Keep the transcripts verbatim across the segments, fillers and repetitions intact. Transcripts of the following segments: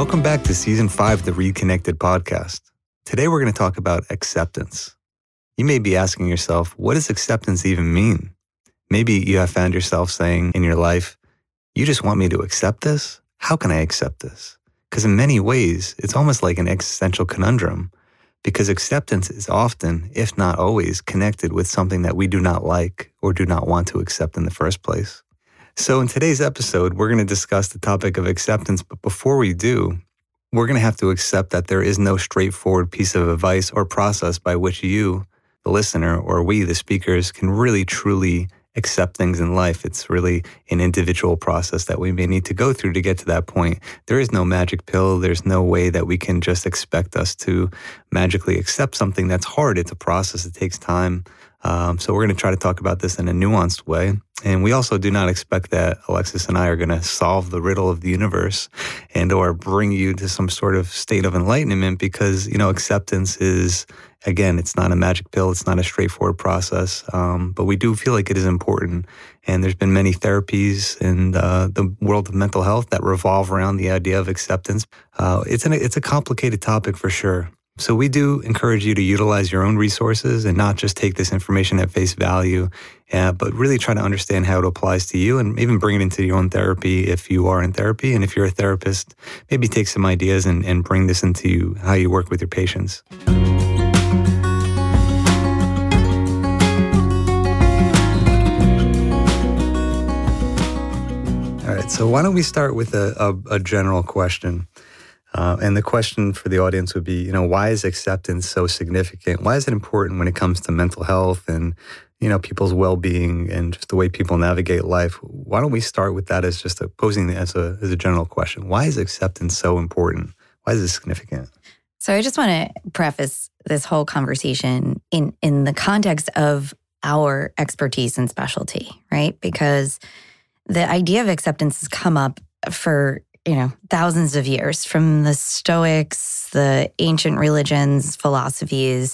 Welcome back to Season five of the Read Connected podcast. Today we're going to talk about acceptance. You may be asking yourself, what does acceptance even mean? Maybe you have found yourself saying in your life, you just want me to accept this? How can I accept this? Because in many ways, it's almost like an existential conundrum, because acceptance is often, if not always, connected with something that we do not like or do not want to accept in the first place. So in today's episode, we're going to discuss the topic of acceptance, but before we do, we're going to have to accept that there is no straightforward piece of advice or process by which you, the listener, or we, the speakers, can really truly accept things in life. It's really an individual process that we may need to go through to get to that point. There is no magic pill. There's no way that we can just expect us to magically accept something that's hard. It's a process. It takes time. Um, so we're going to try to talk about this in a nuanced way. And we also do not expect that Alexis and I are going to solve the riddle of the universe and or bring you to some sort of state of enlightenment, because, you know, acceptance is, again, it's not a magic pill. It's not a straightforward process. Um, but we do feel like it is important. And there's been many therapies in uh, the world of mental health that revolve around the idea of acceptance. Uh, it's an, it's a complicated topic for sure. So we do encourage you to utilize your own resources and not just take this information at face value, uh, but really try to understand how it applies to you and even bring it into your own therapy if you are in therapy. And if you're a therapist, maybe take some ideas and, and bring this into how you work with your patients. All right, so why don't we start with a, a, a general question? Uh, and the question for the audience would be, you know, why is acceptance so significant? Why is it important when it comes to mental health and, you know, people's well-being and just the way people navigate life? Why don't we start with that as just a, posing as a as a general question? Why is acceptance so important? Why is it significant? So I just want to preface this whole conversation in, in the context of our expertise and specialty, right? Because the idea of acceptance has come up for you know, thousands of years, from the Stoics, the ancient religions, philosophies,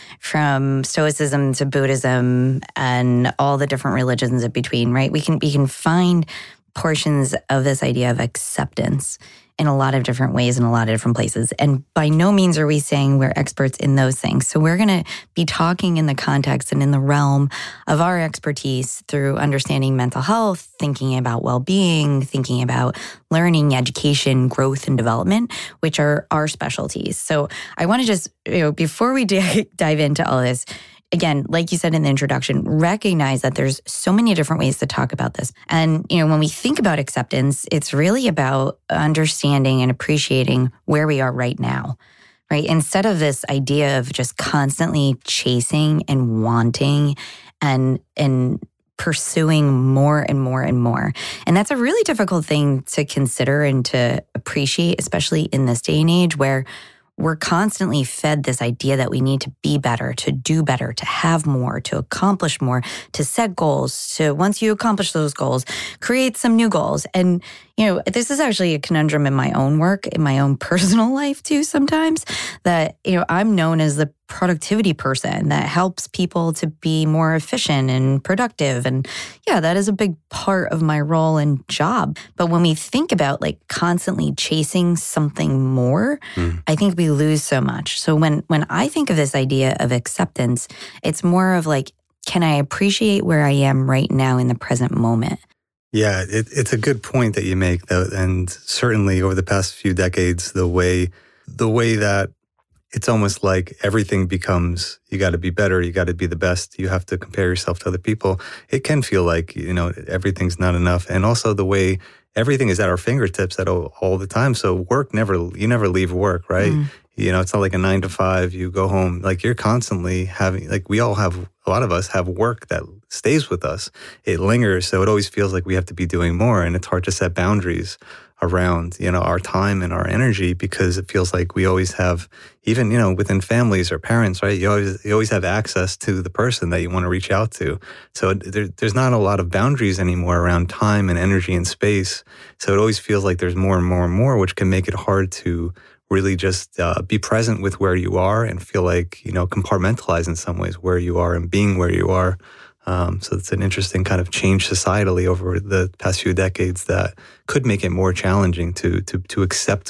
from Stoicism to Buddhism and all the different religions in between, right? We can we can find portions of this idea of acceptance in a lot of different ways in a lot of different places. And by no means are we saying we're experts in those things. So we're going to be talking in the context and in the realm of our expertise through understanding mental health, thinking about well-being, thinking about learning, education, growth, and development, which are our specialties. So I want to just, you know, before we d- dive into all this, again, like you said in the introduction, recognize that there's so many different ways to talk about this. And, you know, when we think about acceptance, it's really about understanding and appreciating where we are right now, right? Instead of this idea of just constantly chasing and wanting and, and pursuing more and more and more. And that's a really difficult thing to consider and to appreciate, especially in this day and age where we're constantly fed this idea that we need to be better, to do better, to have more, to accomplish more, to set goals, to once you accomplish those goals, create some new goals. And, you know, this is actually a conundrum in my own work, in my own personal life too sometimes, that, you know, I'm known as the productivity person that helps people to be more efficient and productive. And yeah, that is a big part of my role and job. But when we think about like constantly chasing something more, mm. I think we lose so much. So when when I think of this idea of acceptance, it's more of like, can I appreciate where I am right now in the present moment? Yeah, it, it's a good point that you make, though. And certainly over the past few decades, the way the way that it's almost like everything becomes, you got to be better, you got to be the best, you have to compare yourself to other people. It can feel like, you know, everything's not enough. And also the way everything is at our fingertips at all, all the time. So work never, you never leave work, right? Mm. You know, it's not like a nine to five, you go home. Like you're constantly having, like we all have, a lot of us have work that stays with us. It lingers. So it always feels like we have to be doing more. And it's hard to set boundaries around, you know, our time and our energy, because it feels like we always have, even, you know, within families or parents, right? You always you always have access to the person that you want to reach out to. So there, there's not a lot of boundaries anymore around time and energy and space. So it always feels like there's more and more and more, which can make it hard to really just uh, be present with where you are and feel like, you know, compartmentalize in some ways where you are and being where you are. Um, so it's an interesting kind of change societally over the past few decades that could make it more challenging to to to accept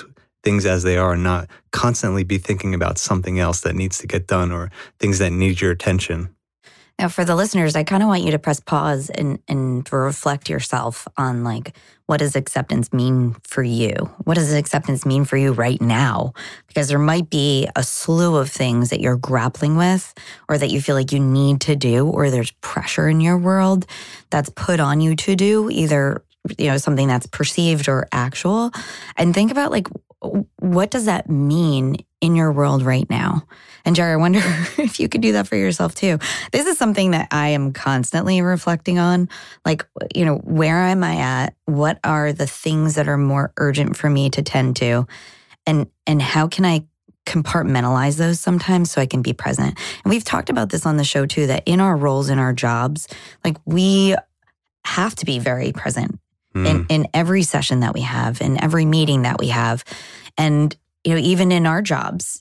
things as they are and not constantly be thinking about something else that needs to get done or things that need your attention. Now, for the listeners, I kind of want you to press pause and, and reflect yourself on, like, what does acceptance mean for you? What does acceptance mean for you right now? Because there might be a slew of things that you're grappling with or that you feel like you need to do, or there's pressure in your world that's put on you to do, either, you know, something that's perceived or actual. And think about, like, what does that mean in your world right now? And Jerry, I wonder if you could do that for yourself too. This is something that I am constantly reflecting on. Like, you know, where am I at? What are the things that are more urgent for me to tend to? And and how can I compartmentalize those sometimes so I can be present? And we've talked about this on the show too, that in our roles, in our jobs, like, we have to be very present mm. in, in every session that we have, in every meeting that we have. And you know, even in our jobs,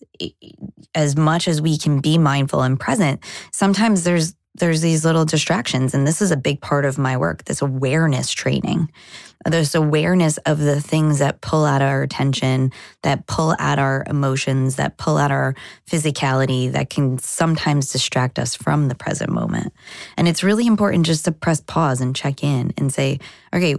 as much as we can be mindful and present, sometimes there's there's these little distractions. And this is a big part of my work, this awareness training. There's awareness of the things that pull at our attention, that pull at our emotions, that pull at our physicality, that can sometimes distract us from the present moment. And it's really important just to press pause and check in and say, okay,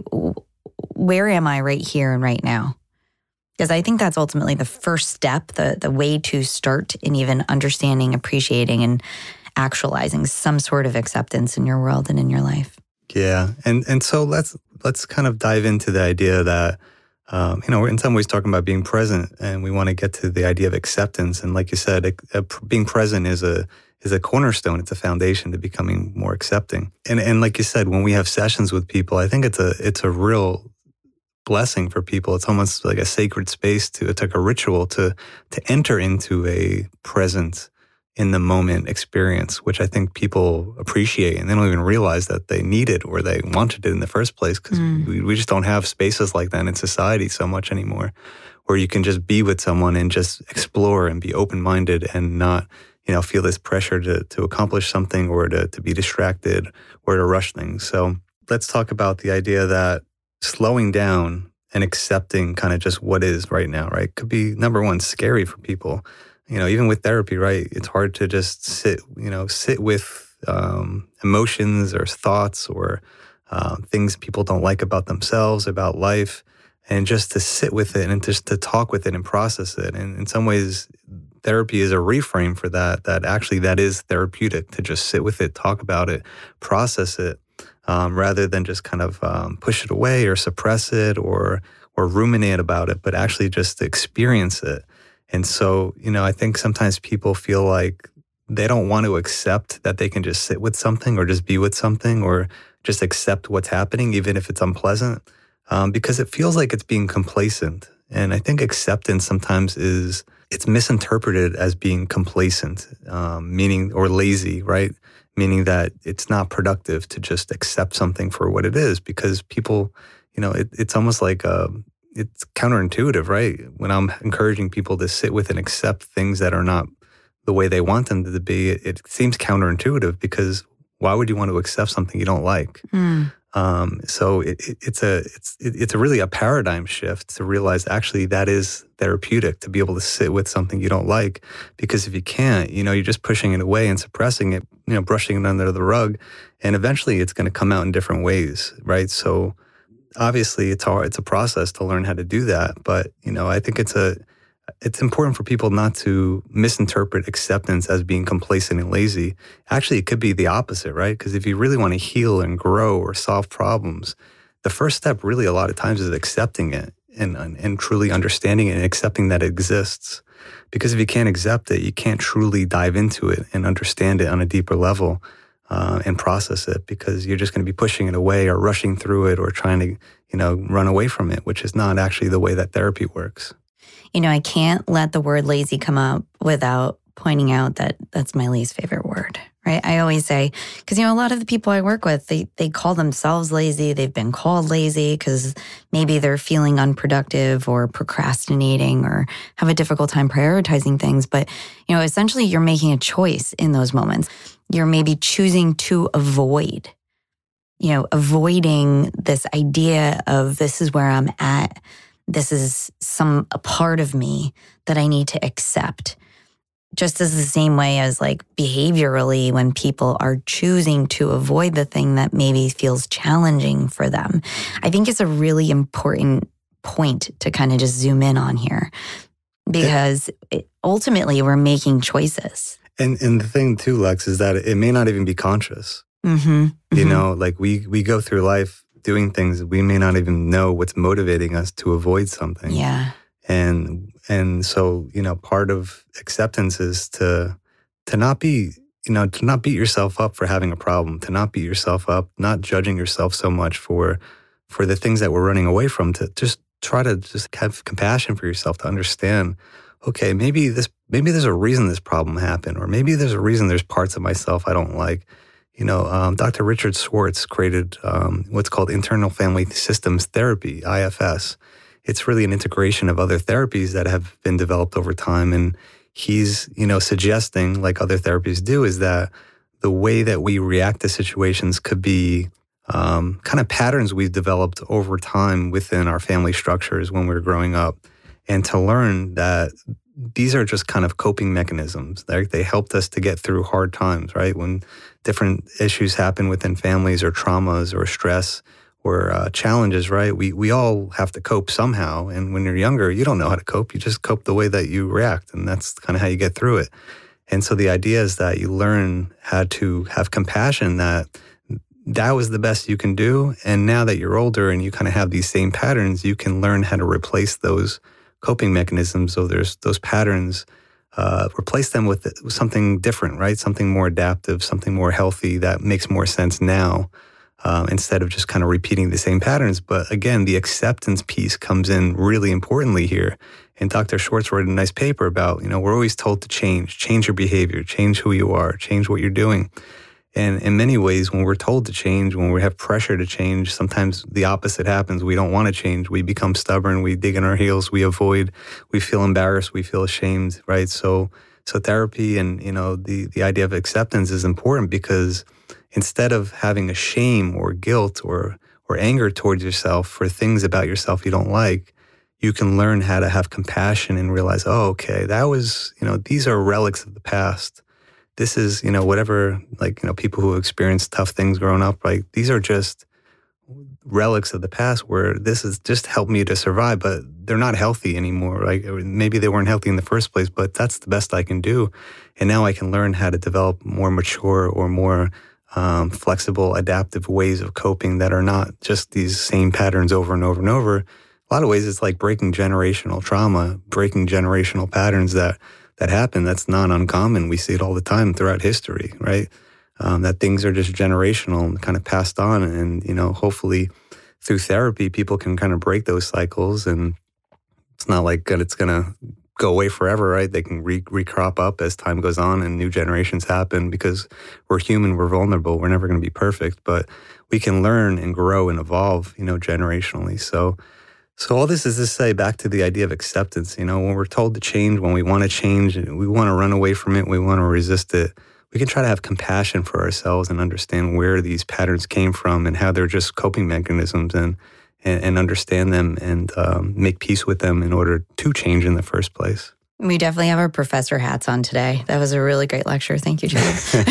where am I right here and right now? Because I think that's ultimately the first step, the the way to start in even understanding, appreciating, and actualizing some sort of acceptance in your world and in your life. Yeah, and and so let's let's kind of dive into the idea that um, you know, we're in some ways talking about being present, and we want to get to the idea of acceptance. And like you said, a, a, being present is a is a cornerstone. It's a foundation to becoming more accepting. And and like you said, when we have sessions with people, I think it's a it's a real blessing for people. It's almost like a sacred space to, it's like a ritual to to enter into a present in the moment experience, which I think people appreciate, and they don't even realize that they need it or they wanted it in the first place, because mm. we, we just don't have spaces like that in society so much anymore, where you can just be with someone and just explore and be open-minded and not, you know, feel this pressure to to accomplish something or to, to be distracted or to rush things. So let's talk about the idea that slowing down and accepting kind of just what is right now, right, could be, number one, scary for people. You know, even with therapy, right, it's hard to just sit, you know, sit with um, emotions or thoughts or uh, things people don't like about themselves, about life, and just to sit with it and just to talk with it and process it. And in some ways, therapy is a reframe for that, that actually that is therapeutic, to just sit with it, talk about it, process it. Um, rather than just kind of um, push it away or suppress it or or ruminate about it, but actually just experience it. And so, you know, I think sometimes people feel like they don't want to accept that they can just sit with something or just be with something or just accept what's happening, even if it's unpleasant, um, because it feels like it's being complacent. And I think acceptance sometimes is, it's misinterpreted as being complacent, um, meaning, or lazy, right? Meaning that it's not productive to just accept something for what it is, because people, you know, it, it's almost like uh, it's counterintuitive, right? When I'm encouraging people to sit with and accept things that are not the way they want them to be, it, it seems counterintuitive, because why would you want to accept something you don't like? Mm. Um, so it, it, it's a it's it, it's a really a paradigm shift to realize actually that is therapeutic, to be able to sit with something you don't like, because if you can't, you know, you're just pushing it away and suppressing it, you know, brushing it under the rug, and eventually it's going to come out in different ways, right? So obviously it's hard, it's a process to learn how to do that, but you know, I think it's a it's important for people not to misinterpret acceptance as being complacent and lazy. Actually, it could be the opposite, right? Because if you really want to heal and grow or solve problems, the first step really a lot of times is accepting it and, and, and truly understanding it and accepting that it exists. Because if you can't accept it, you can't truly dive into it and understand it on a deeper level uh, and process it, because you're just going to be pushing it away or rushing through it or trying to, you know, run away from it, which is not actually the way that therapy works. You know, I can't let the word lazy come up without pointing out that that's my least favorite word, right? I always say, because, you know, a lot of the people I work with, they they call themselves lazy. They've been called lazy because maybe they're feeling unproductive or procrastinating or have a difficult time prioritizing things. But, you know, essentially you're making a choice in those moments. You're maybe choosing to avoid, you know, avoiding this idea of this is where I'm at. this is some a part of me that I need to accept. Just as the same way as like behaviorally, when people are choosing to avoid the thing that maybe feels challenging for them. I think it's a really important point to kind of just zoom in on here, because it, ultimately we're making choices. And and the thing too, Lex, is that it may not even be conscious. Mm-hmm, mm-hmm. You know, like we we go through life doing things, we may not even know what's motivating us to avoid something. Yeah. And and so, you know, part of acceptance is to to not be, you know, to not beat yourself up for having a problem, to not beat yourself up, not judging yourself so much for for the things that we're running away from, to just try to just have compassion for yourself, to understand, okay, maybe this maybe there's a reason this problem happened, or maybe there's a reason there's parts of myself I don't like. You know, um, Doctor Richard Schwartz created um, what's called internal family systems therapy, I F S. It's really an integration of other therapies that have been developed over time. And he's, you know, suggesting, like other therapies do, is that the way that we react to situations could be um, kind of patterns we've developed over time within our family structures when we were growing up. And to learn that these are just kind of coping mechanisms. They they helped us to get through hard times, right? When different issues happen within families, or traumas or stress or uh, challenges, right? We we all have to cope somehow. And when you're younger, you don't know how to cope. You just cope the way that you react. And that's kind of how you get through it. And so the idea is that you learn how to have compassion, that that was the best you can do. And now that you're older and you kind of have these same patterns, you can learn how to replace those coping mechanisms. So there's those patterns, uh, replace them with something different, right? Something more adaptive, something more healthy that makes more sense now, um, instead of just kind of repeating the same patterns. But again, the acceptance piece comes in really importantly here. And Doctor Schwartz wrote a nice paper about, you know, we're always told to change, change your behavior, change who you are, change what you're doing. And in many ways, when we're told to change, when we have pressure to change, sometimes the opposite happens. We don't want to change. We become stubborn. We dig in our heels. We avoid. We feel embarrassed. We feel ashamed, right? So, so therapy and, you know, the the idea of acceptance is important, because instead of having a shame or guilt or or anger towards yourself for things about yourself you don't like, you can learn how to have compassion and realize, oh, okay, that was, you know, these are relics of the past. This is, you know, whatever, like, you know, people who experienced tough things growing up, like, these are just relics of the past where this has just helped me to survive, but they're not healthy anymore. Like, maybe they weren't healthy in the first place, but that's the best I can do. And now I can learn how to develop more mature or more um, flexible, adaptive ways of coping that are not just these same patterns over and over and over. A lot of ways, it's like breaking generational trauma, breaking generational patterns that that happen. That's not uncommon. We see it all the time throughout history, right? Um, that things are just generational and kind of passed on. And, you know, hopefully through therapy, people can kind of break those cycles. And it's not like it's going to go away forever, right? They can re- recrop up as time goes on and new generations happen, because we're human, we're vulnerable, we're never going to be perfect, but we can learn and grow and evolve, you know, generationally. So So all this is to say, back to the idea of acceptance, you know, when we're told to change, when we want to change, we want to run away from it, we want to resist it, we can try to have compassion for ourselves and understand where these patterns came from and how they're just coping mechanisms, and and, and understand them and um, make peace with them in order to change in the first place. We definitely have our professor hats on today. That was a really great lecture. Thank you, Chad.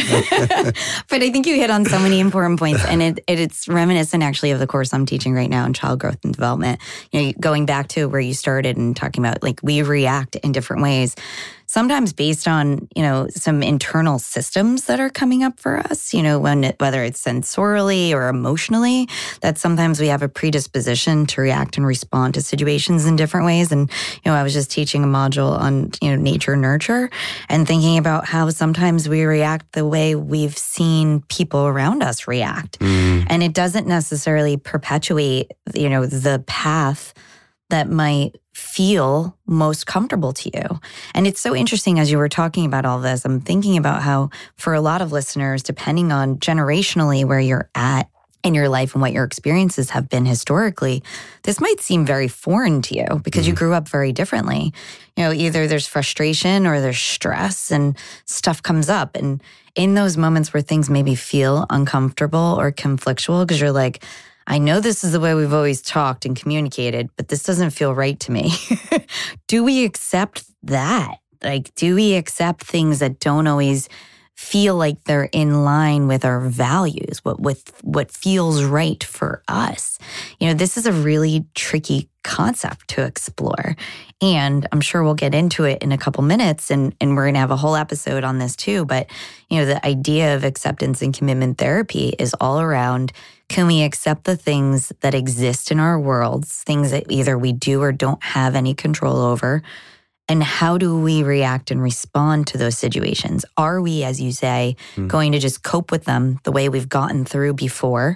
But I think you hit on so many important points, and it, it it's reminiscent actually of the course I'm teaching right now in child growth and development. You know, going back to where you started and talking about, like, we react in different ways, sometimes based on, you know, some internal systems that are coming up for us, you know, when it, whether it's sensorily or emotionally, that sometimes we have a predisposition to react and respond to situations in different ways. And, you know, I was just teaching a module on, you know, nature nurture, and thinking about how sometimes we react the way we've seen people around us react. Mm. And it doesn't necessarily perpetuate, you know, the path that might feel most comfortable to you. And it's so interesting, as you were talking about all this, I'm thinking about how for a lot of listeners, depending on generationally where you're at in your life and what your experiences have been historically, this might seem very foreign to you because mm. you grew up very differently. You know, either there's frustration or there's stress and stuff comes up. And in those moments where things maybe feel uncomfortable or conflictual, because you're like, I know this is the way we've always talked and communicated, but this doesn't feel right to me. Do we accept that? Like, do we accept things that don't always feel like they're in line with our values, what with what feels right for us? You know, this is a really tricky concept to explore. And I'm sure we'll get into it in a couple minutes, and, and we're going to have a whole episode on this too. But, you know, the idea of acceptance and commitment therapy is all around, can we accept the things that exist in our worlds, things that either we do or don't have any control over? And how do we react and respond to those situations? Are we, as you say, mm. going to just cope with them the way we've gotten through before?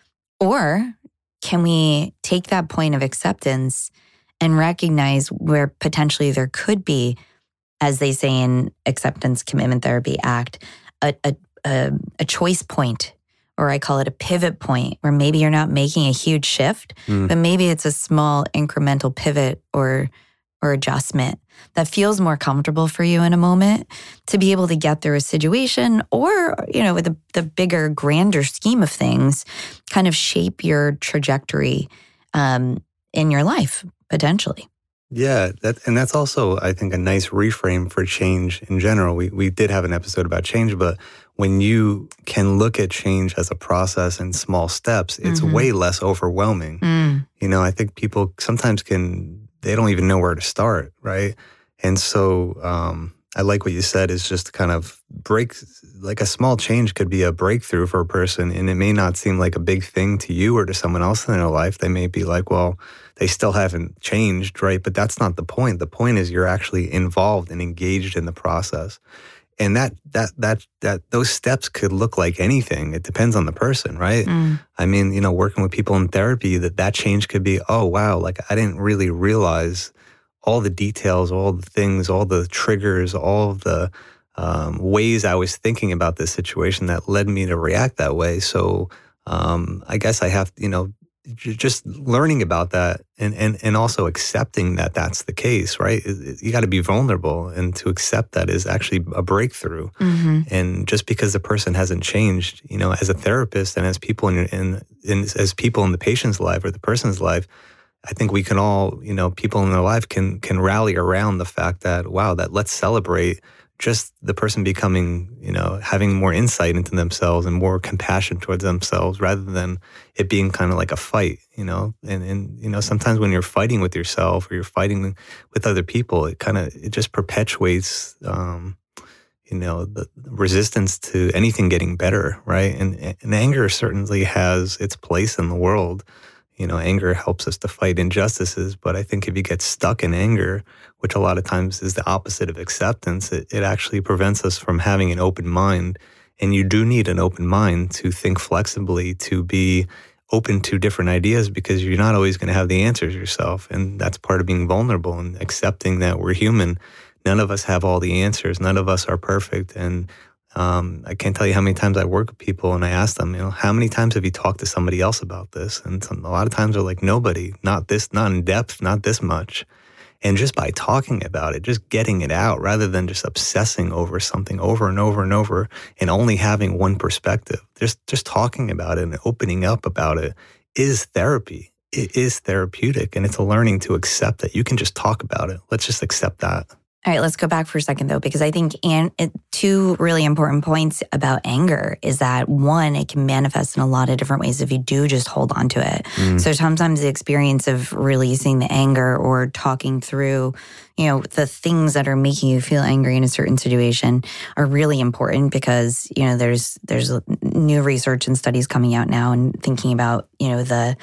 Or can we take that point of acceptance and recognize where potentially there could be, as they say in Acceptance Commitment Therapy Act, a, a, a, a choice point, or I call it a pivot point, where maybe you're not making a huge shift, mm. but maybe it's a small incremental pivot or or adjustment that feels more comfortable for you in a moment to be able to get through a situation, or, you know, with the, the bigger, grander scheme of things, kind of shape your trajectory um, in your life, potentially. Yeah, that, and that's also, I think, a nice reframe for change in general. We we did have an episode about change, but when you can look at change as a process in small steps, it's mm-hmm. way less overwhelming. Mm. You know, I think people sometimes can, they don't even know where to start, right? And so um, I like what you said, is just kind of break, like a small change could be a breakthrough for a person, and it may not seem like a big thing to you or to someone else in their life. They may be like, well, they still haven't changed, right? But that's not the point. The point is you're actually involved and engaged in the process. And that that that that those steps could look like anything. It depends on the person, right? Mm. I mean, you know, working with people in therapy, that that change could be, oh, wow, like I didn't really realize all the details, all the things, all the triggers, all of the um, ways I was thinking about this situation that led me to react that way. So um, I guess I have, you know, just learning about that and, and, and also accepting that that's the case, right? You got to be vulnerable, and to accept that is actually a breakthrough. Mm-hmm. And just because the person hasn't changed, you know, as a therapist and as people in, in, in as people in the patient's life or the person's life, I think we can all, you know, people in their life can can rally around the fact that, wow, that let's celebrate just the person becoming, you know, having more insight into themselves and more compassion towards themselves, rather than it being kind of like a fight, you know. And, and you know, sometimes when you're fighting with yourself or you're fighting with other people, it kind of, it just perpetuates, um, you know, the resistance to anything getting better, right? And, and anger certainly has its place in the world. You know, anger helps us to fight injustices, but I think if you get stuck in anger, which a lot of times is the opposite of acceptance, it, it actually prevents us from having an open mind. And you do need an open mind to think flexibly, to be open to different ideas, because you're not always going to have the answers yourself. And that's part of being vulnerable and accepting that we're human. None of us have all the answers. None of us are perfect. And Um, I can't tell you how many times I work with people and I ask them, you know, how many times have you talked to somebody else about this? And some, a lot of times they're like, nobody, not this, not in depth, not this much. And just by talking about it, just getting it out, rather than just obsessing over something over and over and over and only having one perspective, just, just talking about it and opening up about it is therapy. It is therapeutic, and it's a learning to accept that you can just talk about it. Let's just accept that. All right, let's go back for a second, though, because I think and it, two really important points about anger is that, one, it can manifest in a lot of different ways if you do just hold on to it. Mm. So sometimes the experience of releasing the anger or talking through, you know, the things that are making you feel angry in a certain situation are really important, because, you know, there's there's new research and studies coming out now and thinking about, you know, the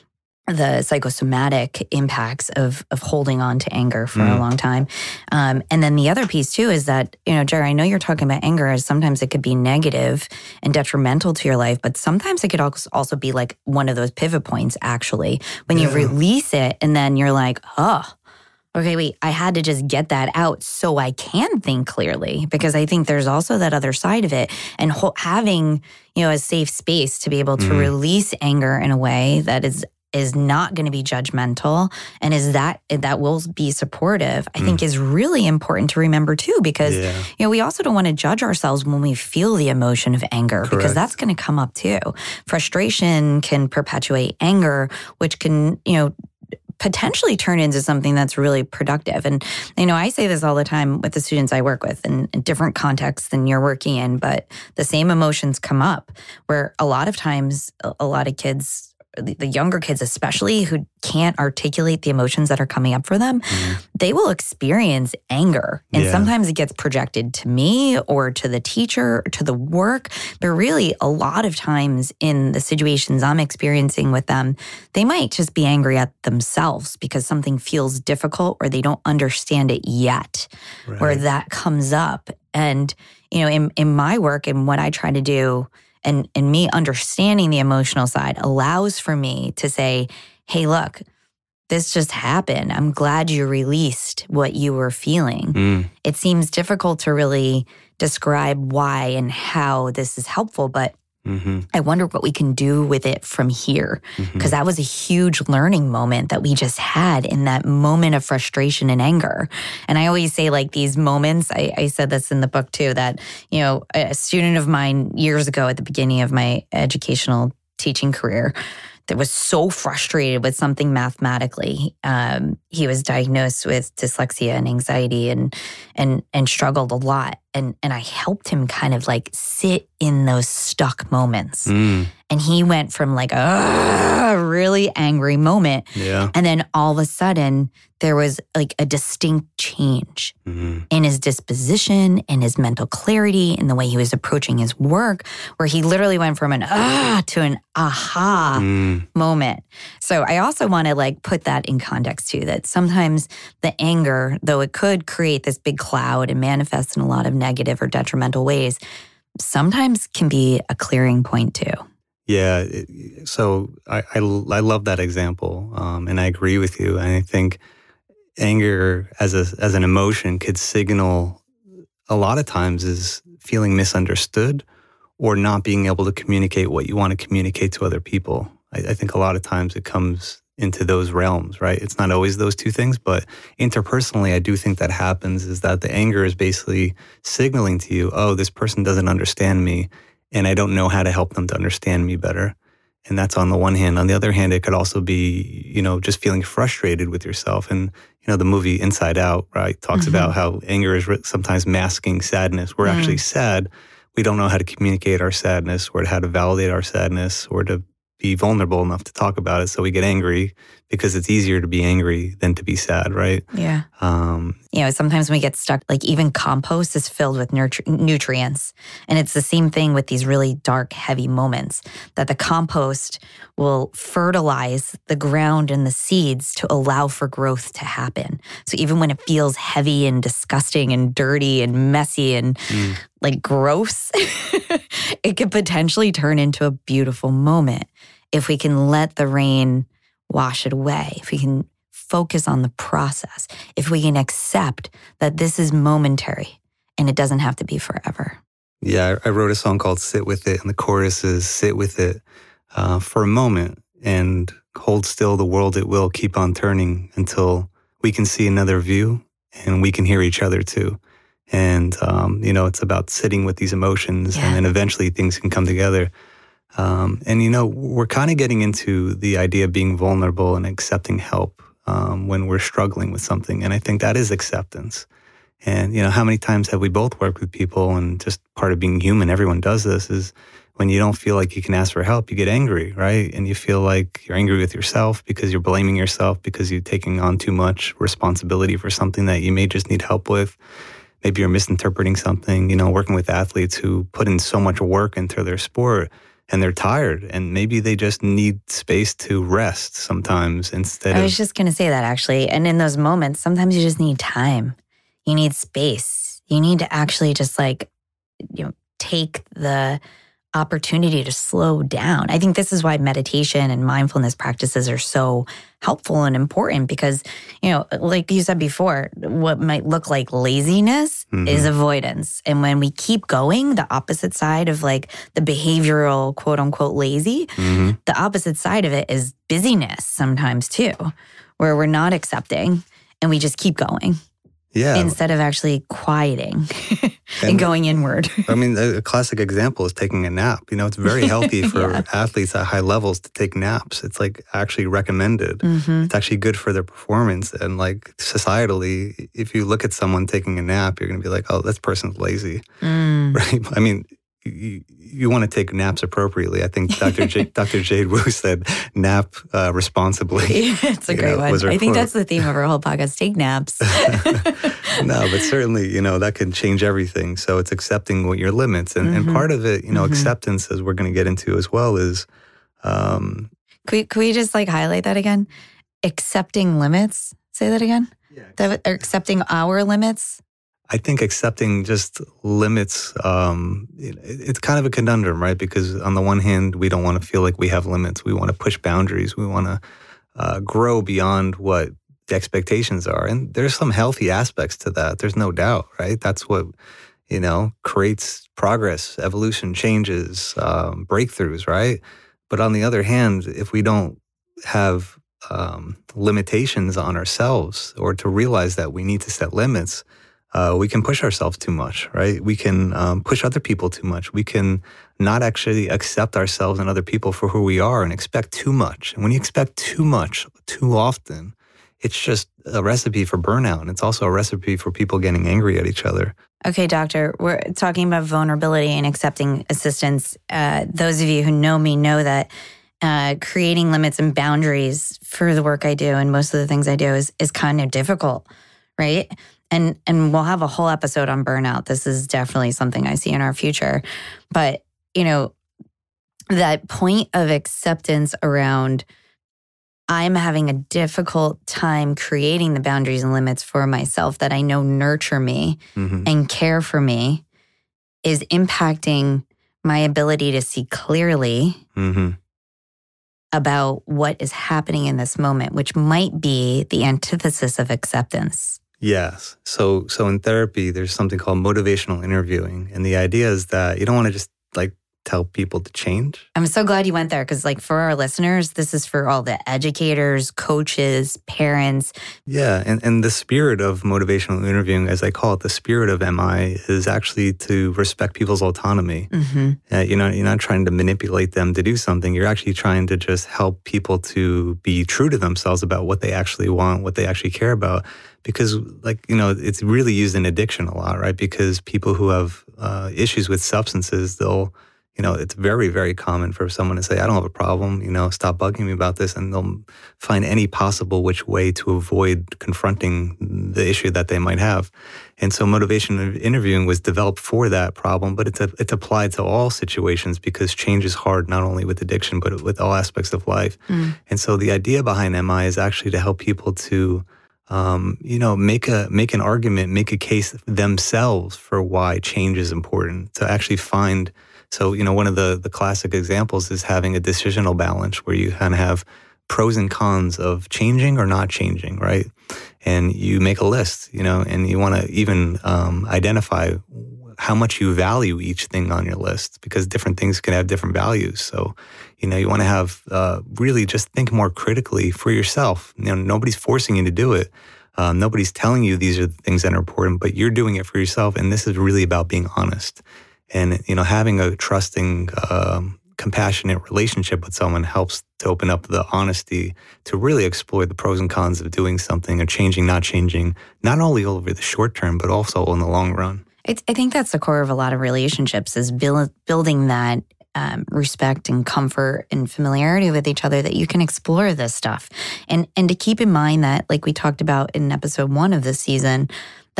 the psychosomatic impacts of of holding on to anger for mm. a long time. Um, and then the other piece too is that, you know, Jerry, I know you're talking about anger as sometimes it could be negative and detrimental to your life, but sometimes it could also be like one of those pivot points, actually, when yeah. you release it and then you're like, oh, okay, wait, I had to just get that out so I can think clearly, because I think there's also that other side of it. And ho- having, you know, a safe space to be able to mm. release anger in a way that is is not going to be judgmental and is that that will be supportive, I mm. think is really important to remember too, because yeah. you know, we also don't want to judge ourselves when we feel the emotion of anger. Correct. Because that's going to come up too. Frustration can perpetuate anger, which can, you know, potentially turn into something that's really productive. And, you know, I say this all the time with the students I work with in, in different contexts than you're working in, but the same emotions come up where a lot of times a, a lot of kids, the younger kids especially, who can't articulate the emotions that are coming up for them, mm-hmm. they will experience anger. And yeah. sometimes it gets projected to me or to the teacher or to the work. But really, a lot of times in the situations I'm experiencing with them, they might just be angry at themselves because something feels difficult or they don't understand it yet, right. where that comes up. And, you know, in, in my work and what I try to do, And, and me understanding the emotional side allows for me to say, hey, look, this just happened. I'm glad you released what you were feeling. Mm. It seems difficult to really describe why and how this is helpful, but mm-hmm. I wonder what we can do with it from here. Because mm-hmm. that was a huge learning moment that we just had in that moment of frustration and anger. And I always say, like, these moments, I, I said this in the book too, that, you know, a student of mine years ago at the beginning of my educational teaching career that was so frustrated with something mathematically. Um, he was diagnosed with dyslexia and anxiety and and and struggled a lot. And and I helped him kind of like sit in those stuck moments. Mm. And he went from like a really angry moment. Yeah. And then all of a sudden, there was like a distinct change mm-hmm. in his disposition, in his mental clarity, in the way he was approaching his work, where he literally went from an ah to an aha mm. moment. So I also want to like put that in context too, that sometimes the anger, though it could create this big cloud and manifest in a lot of negative or detrimental ways, sometimes can be a clearing point too. Yeah. So I, I, I love that example. Um, and I agree with you. And I think anger as a, as an emotion could signal a lot of times is feeling misunderstood or not being able to communicate what you want to communicate to other people. I, I think a lot of times it comes into those realms, right? It's not always those two things, but interpersonally, I do think that happens, is that the anger is basically signaling to you, oh, this person doesn't understand me, and I don't know how to help them to understand me better. And that's on the one hand. On the other hand, it could also be, you know, just feeling frustrated with yourself. And, you know, the movie Inside Out, right, talks mm-hmm. about how anger is sometimes masking sadness. We're mm. actually sad. We don't know how to communicate our sadness or how to validate our sadness or to be vulnerable enough to talk about it. So we get angry because it's easier to be angry than to be sad, right? Yeah. Um, you know, sometimes when we get stuck, like even compost is filled with nutri- nutrients. And it's the same thing with these really dark, heavy moments, that the compost will fertilize the ground and the seeds to allow for growth to happen. So even when it feels heavy and disgusting and dirty and messy and mm. like gross, it could potentially turn into a beautiful moment if we can let the rain wash it away, if we can focus on the process, if we can accept that this is momentary and it doesn't have to be forever. Yeah, I wrote a song called Sit With It, and the chorus is sit with it uh, for a moment and hold still, the world it will keep on turning until we can see another view and we can hear each other too. And, um, you know, it's about sitting with these emotions yeah. and then eventually things can come together. Um, and, you know, we're kind of getting into the idea of being vulnerable and accepting help um, when we're struggling with something. And I think that is acceptance. And, you know, how many times have we both worked with people, and just part of being human, everyone does this, is when you don't feel like you can ask for help, you get angry, right? And you feel like you're angry with yourself because you're blaming yourself because you're taking on too much responsibility for something that you may just need help with. Maybe you're misinterpreting something, you know, working with athletes who put in so much work into their sport and they're tired, and maybe they just need space to rest sometimes instead of... I was just going to say that actually. And in those moments, sometimes you just need time. You need space. You need to actually just like, you know, take the opportunity to slow down. I think this is why meditation and mindfulness practices are so helpful and important because, you know, like you said before, what might look like laziness mm-hmm. is avoidance. And when we keep going, the opposite side of like the behavioral quote unquote lazy, mm-hmm. the opposite side of it is busyness sometimes too, where we're not accepting and we just keep going. Yeah. Instead of actually quieting and, and going inward. I mean, a classic example is taking a nap. You know, it's very healthy for yeah. athletes at high levels to take naps. It's like actually recommended. Mm-hmm. It's actually good for their performance. And like societally, if you look at someone taking a nap, you're going to be like, oh, this person's lazy. Mm. Right? I mean, you, you want to take naps appropriately. I think Doctor J, Doctor Jade Wu said, "Nap uh, responsibly." It's a great know, one. I think quote. That's the theme of our whole podcast: take naps. No, but certainly, you know, that can change everything. So it's accepting what your limits, and, mm-hmm. and part of it, you know, mm-hmm. acceptance, as we're going to get into as well, is. Um, can we, can we just like highlight that again? Accepting limits. Say that again. Yeah. That, or accepting our limits. I think accepting just limits, um, it, it's kind of a conundrum, right? Because on the one hand, we don't want to feel like we have limits. We want to push boundaries. We want to uh, grow beyond what the expectations are. And there's some healthy aspects to that. There's no doubt, right? That's what, you know, creates progress, evolution, changes, um, breakthroughs, right? But on the other hand, if we don't have um, limitations on ourselves or to realize that we need to set limits, Uh, we can push ourselves too much, right? We can um, push other people too much. We can not actually accept ourselves and other people for who we are and expect too much. And when you expect too much too often, it's just a recipe for burnout. And it's also a recipe for people getting angry at each other. Okay, doctor, we're talking about vulnerability and accepting assistance. Uh, those of you who know me know that uh, creating limits and boundaries for the work I do and most of the things I do is is kind of difficult, right? And and we'll have a whole episode on burnout. This is definitely something I see in our future. But, you know, that point of acceptance around I'm having a difficult time creating the boundaries and limits for myself that I know nurture me mm-hmm. and care for me is impacting my ability to see clearly mm-hmm. about what is happening in this moment, which might be the antithesis of acceptance. Yes. So so in therapy, there's something called motivational interviewing. And the idea is that you don't want to just like tell people to change. I'm so glad you went there because like for our listeners, this is for all the educators, coaches, parents. Yeah. And, and the spirit of motivational interviewing, as I call it, the spirit of M I is actually to respect people's autonomy. Mm-hmm. Uh, you're not, you're not trying to manipulate them to do something. You're actually trying to just help people to be true to themselves about what they actually want, what they actually care about. Because, like, you know, it's really used in addiction a lot, right? Because people who have uh, issues with substances, they'll, you know, it's very, very common for someone to say, I don't have a problem, you know, stop bugging me about this. And they'll find any possible which way to avoid confronting the issue that they might have. And so motivation interviewing was developed for that problem, but it's a, it's applied to all situations because change is hard, not only with addiction, but with all aspects of life. Mm. And so the idea behind M I is actually to help people to Um, you know, make a make an argument, make a case themselves for why change is important. To actually find, so you know, one of the the classic examples is having a decisional balance where you kind of have pros and cons of changing or not changing, right? And you make a list, you know, and you want to even um, identify how much you value each thing on your list because different things can have different values. So, you know, you want to have uh, really just think more critically for yourself. You know, nobody's forcing you to do it. Um, nobody's telling you these are the things that are important, but you're doing it for yourself. And this is really about being honest. And, you know, having a trusting, um, compassionate relationship with someone helps to open up the honesty to really explore the pros and cons of doing something or changing, not changing, not only over the short term, but also in the long run. It's, I think that's the core of a lot of relationships is build, building that um, respect and comfort and familiarity with each other that you can explore this stuff. And and to keep in mind that, like we talked about in episode one of this season, that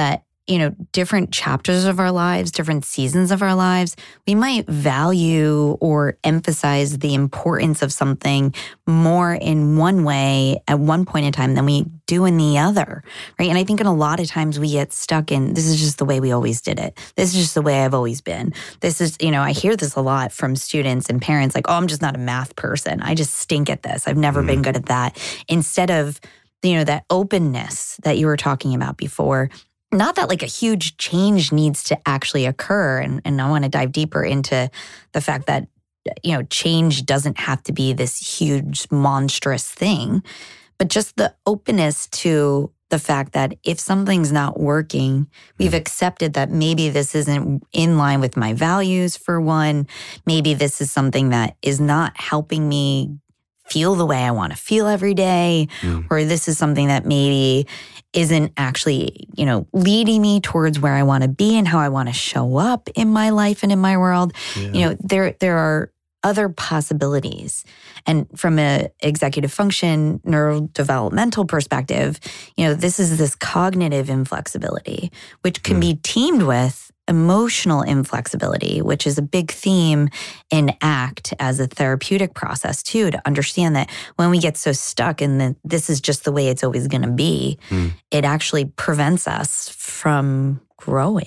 you know, different chapters of our lives, different seasons of our lives, we might value or emphasize the importance of something more in one way at one point in time than we do in the other, right? And I think in a lot of times we get stuck in, this is just the way we always did it. This is just the way I've always been. This is, you know, I hear this a lot from students and parents like, oh, I'm just not a math person. I just stink at this. I've never mm. been good at that. Instead of, you know, that openness that you were talking about before. Not that like a huge change needs to actually occur. And, and I want to dive deeper into the fact that, you know, change doesn't have to be this huge, monstrous thing, but just the openness to the fact that if something's not working, we've accepted that maybe this isn't in line with my values, for one. Maybe this is something that is not helping me feel the way I want to feel every day, mm. or this is something that maybe isn't actually, you know, leading me towards where I want to be and how I want to show up in my life and in my world. Yeah. You know, there there are other possibilities. And from an executive function, neurodevelopmental perspective, you know, this is this cognitive inflexibility, which can mm. be teamed with emotional inflexibility, which is a big theme in ACT as a therapeutic process too, to understand that when we get so stuck in the, this is just the way it's always going to be, mm. it actually prevents us from growing.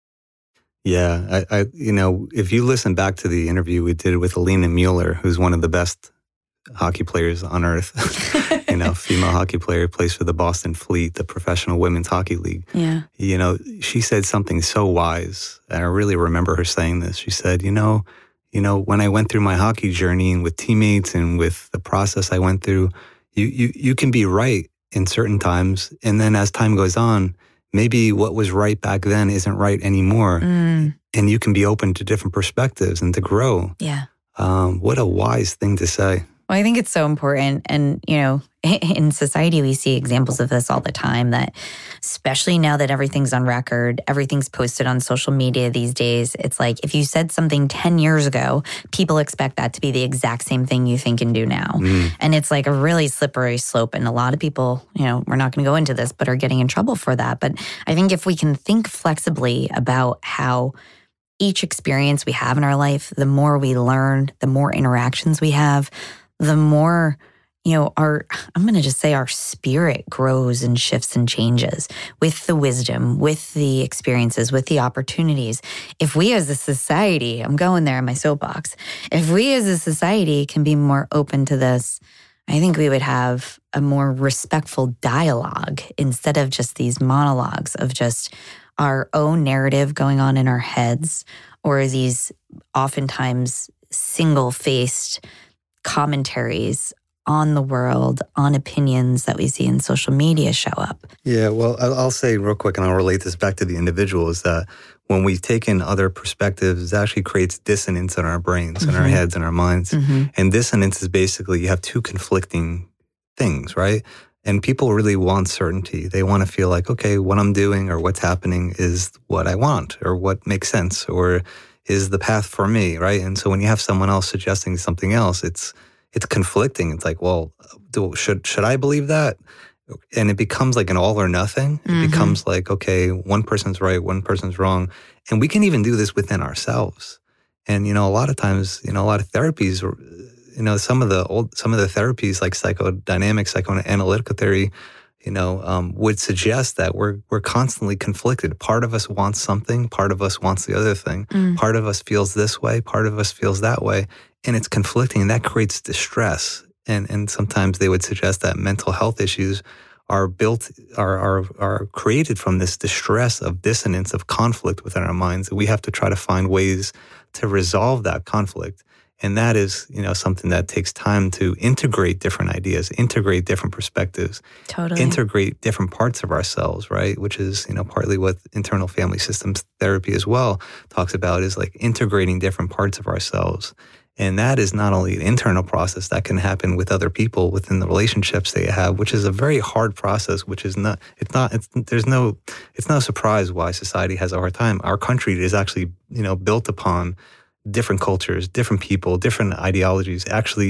Yeah, I, I, you know, if you listen back to the interview we did with Alina Mueller, who's one of the best hockey players on earth, you know, female hockey player, plays for the Boston Fleet, the professional women's hockey league. Yeah. You know, she said something so wise, and I really remember her saying this. She said, you know, you know, when I went through my hockey journey and with teammates and with the process I went through, you you you can be right in certain times, and then as time goes on, maybe what was right back then isn't right anymore, mm. and you can be open to different perspectives and to grow. Yeah. Um, what a wise thing to say. Well, I think it's so important. And, you know, in society, we see examples of this all the time, that especially now that everything's on record, everything's posted on social media these days. It's like if you said something ten years ago, people expect that to be the exact same thing you think and do now. Mm. And it's like a really slippery slope. And a lot of people, you know, we're not going to go into this, but are getting in trouble for that. But I think if we can think flexibly about how each experience we have in our life, the more we learn, the more interactions we have, the more, you know, our, I'm going to just say our spirit grows and shifts and changes with the wisdom, with the experiences, with the opportunities. If we as a society, I'm going there in my soapbox, if we as a society can be more open to this, I think we would have a more respectful dialogue instead of just these monologues of just our own narrative going on in our heads, or these oftentimes single-faced commentaries on the world, on opinions that we see in social media show up. Yeah, well, I'll say real quick, and I'll relate this back to the individual, is that when we take in other perspectives, it actually creates dissonance in our brains, mm-hmm. in our heads, in our minds. Mm-hmm. And dissonance is basically you have two conflicting things, right? And people really want certainty. They want to feel like, okay, what I'm doing or what's happening is what I want or what makes sense or is the path for me, right? And so when you have someone else suggesting something else, it's it's conflicting. It's like, well, do, should should I believe that? And it becomes like an all or nothing. It mm-hmm. becomes like, okay, one person's right, one person's wrong. And we can even do this within ourselves. And, you know, a lot of times, you know, a lot of therapies, you know, some of the old, some of the therapies like psychodynamic, psychoanalytical theory, you know, um, would suggest that we're we're constantly conflicted. Part of us wants something, part of us wants the other thing. Mm. Part of us feels this way, part of us feels that way, and it's conflicting, and that creates distress. And and sometimes they would suggest that mental health issues are built, are are are created from this distress of dissonance, of conflict within our minds. And we have to try to find ways to resolve that conflict. And that is, you know, something that takes time to integrate different ideas, integrate different perspectives, totally integrate different parts of ourselves, right? Which is, you know, partly what internal family systems therapy as well talks about, is like integrating different parts of ourselves. And that is not only an internal process that can happen with other people within the relationships that you have, which is a very hard process, which is not, it's not, it's, there's no, it's no surprise why society has a hard time. Our country is actually, you know, built upon different cultures, different people, different ideologies actually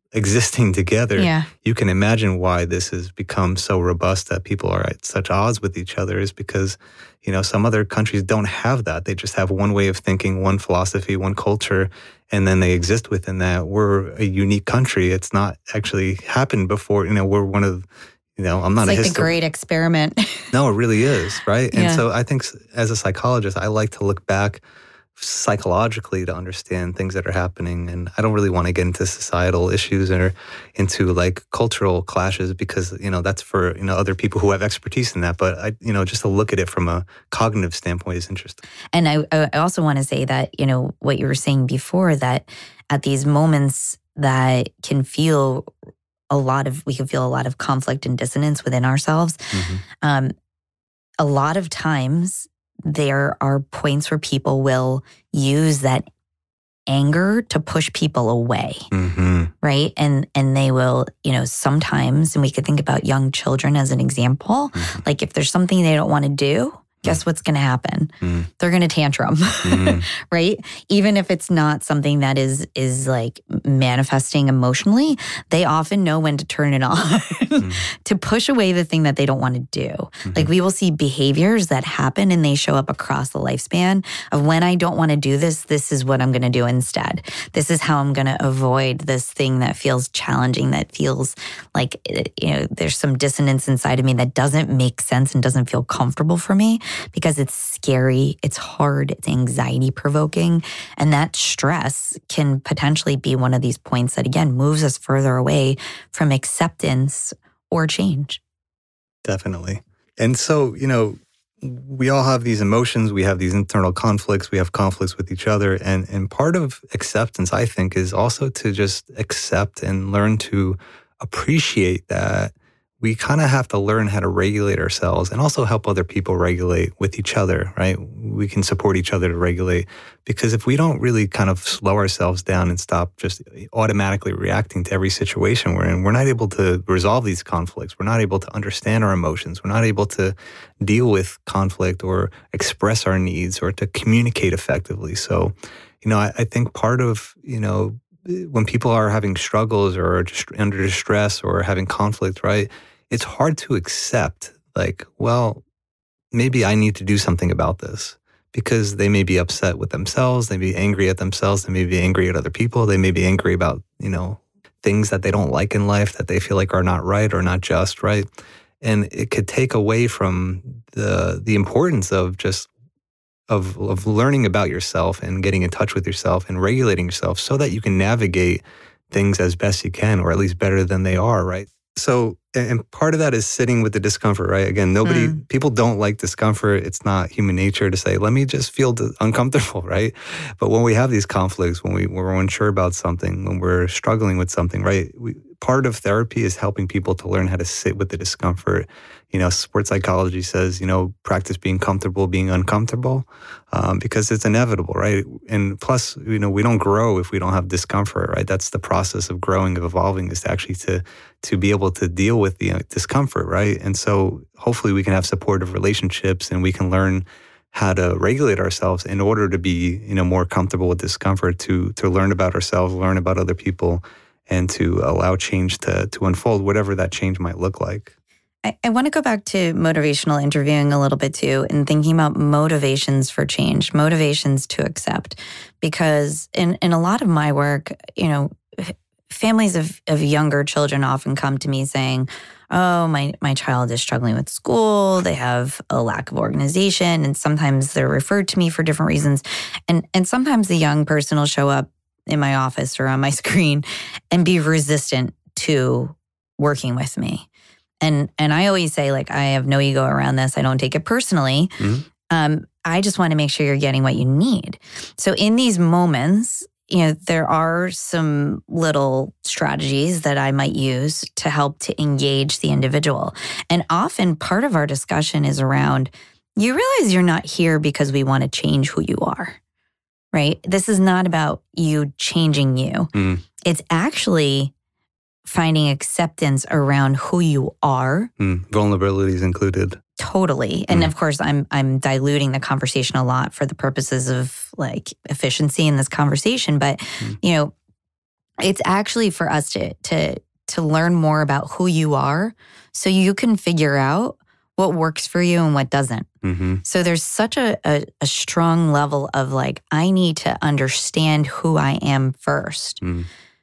existing together, Yeah. you can imagine why this has become so robust that people are at such odds with each other is because, you know, some other countries don't have that. They just have one way of thinking, one philosophy, one culture, and then they exist within that. We're a unique country. It's not actually happened before. You know, we're one of, you know, I'm not it's a like histor- the great experiment. No, it really is, right? And Yeah. so I think as a psychologist, I like to look back psychologically to understand things that are happening. And I don't really want to get into societal issues or into like cultural clashes because, you know, that's for, you know, other people who have expertise in that. But I, you know, just to look at it from a cognitive standpoint is interesting. And I, I also want to say that, you know, what you were saying before, that at these moments that can feel a lot of, we can feel a lot of conflict and dissonance within ourselves. Mm-hmm. Um, a lot of times there are points where people will use that anger to push people away, Mm-hmm. right? And and they will, you know, sometimes, and we could think about young children as an example, Mm-hmm. like if there's something they don't want to do, guess what's going to happen? Mm-hmm. They're going to tantrum, Mm-hmm. right? Even if it's not something that is is like manifesting emotionally, they often know when to turn it on Mm-hmm. to push away the thing that they don't want to do. Mm-hmm. Like we will see behaviors that happen and they show up across the lifespan of when I don't want to do this, this is what I'm going to do instead. This is how I'm going to avoid this thing that feels challenging, that feels like, you know, there's some dissonance inside of me that doesn't make sense and doesn't feel comfortable for me. Because it's scary, it's hard, it's anxiety provoking. And that stress can potentially be one of these points that, again, moves us further away from acceptance or change. Definitely. And so, you know, we all have these emotions, we have these internal conflicts, we have conflicts with each other. And, and part of acceptance, I think, is also to just accept and learn to appreciate that we kind of have to learn how to regulate ourselves and also help other people regulate with each other, right? We can support each other to regulate because if we don't really kind of slow ourselves down and stop just automatically reacting to every situation we're in, we're not able to resolve these conflicts. We're not able to understand our emotions. We're not able to deal with conflict or express our needs or to communicate effectively. So, you know, I, I think part of, you know, when people are having struggles or just under distress or having conflict, right? It's hard to accept, like, well, maybe I need to do something about this because they may be upset with themselves. They may be angry at themselves. They may be angry at other people. They may be angry about, you know, things that they don't like in life that they feel like are not right or not just, right? And it could take away from the the importance of just of of learning about yourself and getting in touch with yourself and regulating yourself so that you can navigate things as best you can, or at least better than they are, right? So, and part of that is sitting with the discomfort, right? Again, nobody, mm. people don't like discomfort. It's not human nature to say, let me just feel uncomfortable, right? But when we have these conflicts, when, we, when we're unsure about something, when we're struggling with something, right? We, part of therapy is helping people to learn how to sit with the discomfort. You know, sports psychology says, you know, practice being comfortable, being uncomfortable, um, because it's inevitable, right? And plus, you know, we don't grow if we don't have discomfort, right? That's the process of growing, of evolving, is to actually to to be able to deal with the discomfort, right? And so hopefully we can have supportive relationships and we can learn how to regulate ourselves in order to be, you know, more comfortable with discomfort, to to learn about ourselves, learn about other people, and to allow change to to unfold, whatever that change might look like. I, I want to go back to motivational interviewing a little bit too, and thinking about motivations for change, motivations to accept. Because in, in a lot of my work, you know, families of, of younger children often come to me saying, oh, my, my child is struggling with school, they have a lack of organization, and sometimes they're referred to me for different reasons. And, and sometimes the young person will show up in my office or on my screen and be resistant to working with me. And and I always say, like, I have no ego around this. I don't take it personally. Mm-hmm. Um, I just want to make sure you're getting what you need. So in these moments, you know, there are some little strategies that I might use to help to engage the individual. And often part of our discussion is around, you realize you're not here because we want to change who you are, right? This is not about you changing you. Mm-hmm. It's actually finding acceptance around who you are. Mm, vulnerabilities included. Totally. And mm. of course, I'm I'm diluting the conversation a lot for the purposes of like efficiency in this conversation. But, mm. you know, It's actually for us to to to learn more about who you are so you can figure out what works for you and what doesn't. Mm-hmm. So there's such a, a, a strong level of like, I need to understand who I am first Mm.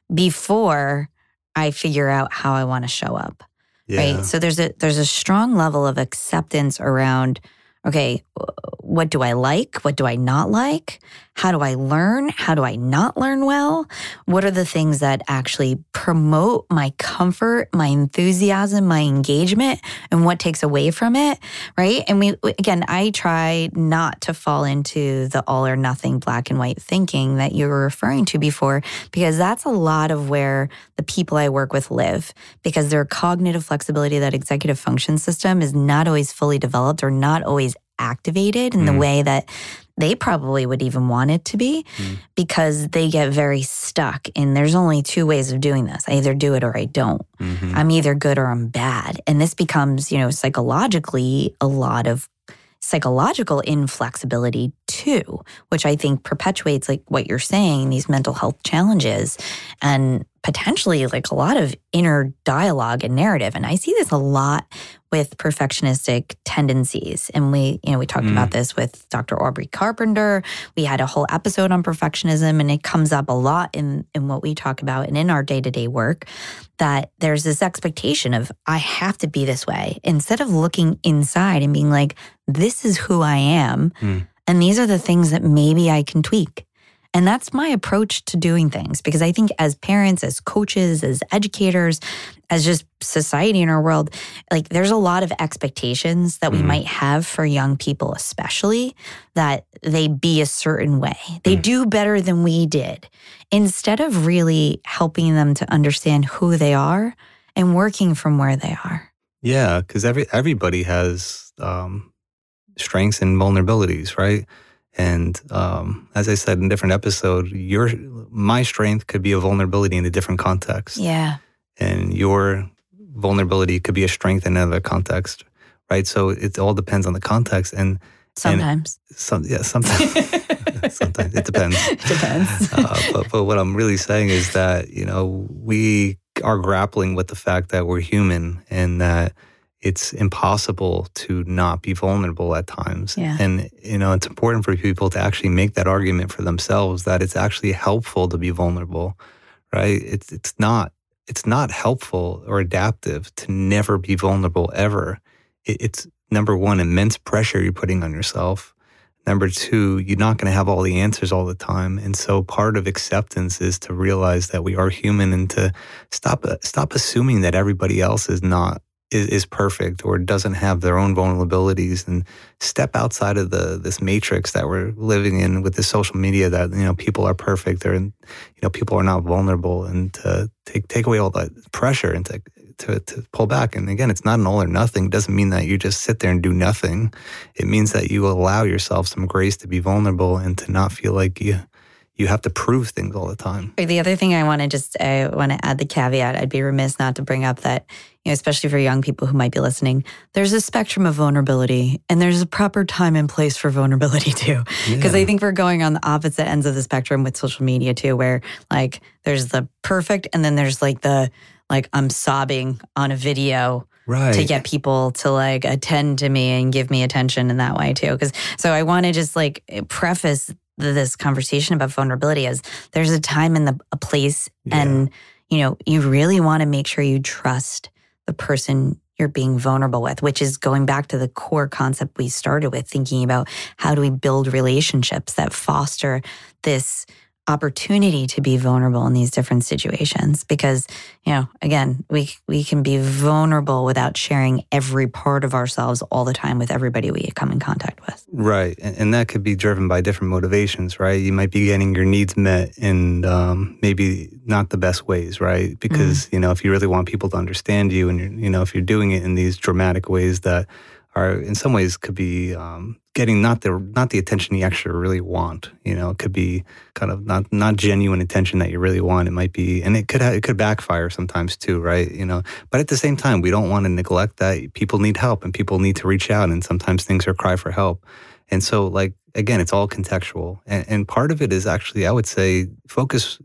before I figure out how I want to show up. Yeah. Right. So there's a there's a strong level of acceptance around, okay, what do I like? What do I not like? How do I learn? How do I not learn well? What are the things that actually promote my comfort, my enthusiasm, my engagement, and what takes away from it, right? And we, again, I try not to fall into the all or nothing black and white thinking that you were referring to before, because that's a lot of where the people I work with live, because their cognitive flexibility, that executive function system, is not always fully developed or not always activated in Mm. the way that they probably would even want it to be, Mm. because they get very stuck in there's only two ways of doing this. I either do it or I don't. Mm-hmm. I'm either good or I'm bad. And this becomes, you know, psychologically a lot of psychological inflexibility too, which I think perpetuates like what you're saying, these mental health challenges and potentially like a lot of inner dialogue and narrative. And I see this a lot with perfectionistic tendencies. And we, you know, we talked Mm. about this with Doctor Aubrey Carpenter. We had a whole episode on perfectionism, and it comes up a lot in, in what we talk about and in our day-to-day work, that there's this expectation of, I have to be this way, instead of looking inside and being like, this is who I am. Mm. And these are the things that maybe I can tweak. And that's my approach to doing things, because I think as parents, as coaches, as educators, as just society in our world, like there's a lot of expectations that we Mhm. might have for young people, especially that they be a certain way. They Mm. do better than we did, instead of really helping them to understand who they are and working from where they are. Yeah, because every everybody has um, strengths and vulnerabilities, right? And um, as I said in a different episode, your my strength could be a vulnerability in a different context, Yeah. and your vulnerability could be a strength in another context, right? So it all depends on the context, and Sometimes. some yeah sometimes sometimes it depends. Depends. uh, but but what I'm really saying is that, you know, we are grappling with the fact that we're human and that it's impossible to not be vulnerable at times. Yeah. And, you know, it's important for people to actually make that argument for themselves that it's actually helpful to be vulnerable, right? It's it's not it's not helpful or adaptive to never be vulnerable ever. It, it's, number one, immense pressure you're putting on yourself. Number two, you're not going to have all the answers all the time. And so part of acceptance is to realize that we are human and to stop stop assuming that everybody else is not is, is perfect or doesn't have their own vulnerabilities, and step outside of the this matrix that we're living in with this social media that, you know, people are perfect or, you know, people are not vulnerable, and to take take away all that pressure and to To, to pull back. And again, it's not an all or nothing. It doesn't mean that you just sit there and do nothing. It means that you allow yourself some grace to be vulnerable and to not feel like you you have to prove things all the time. The other thing I want to just, I want to add the caveat. I'd be remiss not to bring up that, you know, especially for young people who might be listening, there's a spectrum of vulnerability, and there's a proper time and place for vulnerability too. Because Yeah. I think we're going on the opposite ends of the spectrum with social media too, where like there's the perfect, and then there's like the, like I'm sobbing on a video Right. to get people to like attend to me and give me attention in that way too. Because so I want to just like preface this conversation about vulnerability as there's a time and the, a place, Yeah. and you know, you really want to make sure you trust the person you're being vulnerable with, which is going back to the core concept we started with, thinking about how do we build relationships that foster this opportunity to be vulnerable in these different situations. Because, you know, again, we we can be vulnerable without sharing every part of ourselves all the time with everybody we come in contact with. Right. And, and that could be driven by different motivations, right? You might be getting your needs met in um, maybe not the best ways, right? Because, mm. you know, if you really want people to understand you, and, you're, you know, if you're doing it in these dramatic ways that are in some ways could be um, getting not the not the attention you actually really want. You know, it could be kind of not not genuine attention that you really want. It might be, and it could ha- it could backfire sometimes too, right? You know, but at the same time, we don't want to neglect that people need help and people need to reach out, and sometimes things are cry for help. And so, like again, it's all contextual, and, and part of it is actually, I would say, focus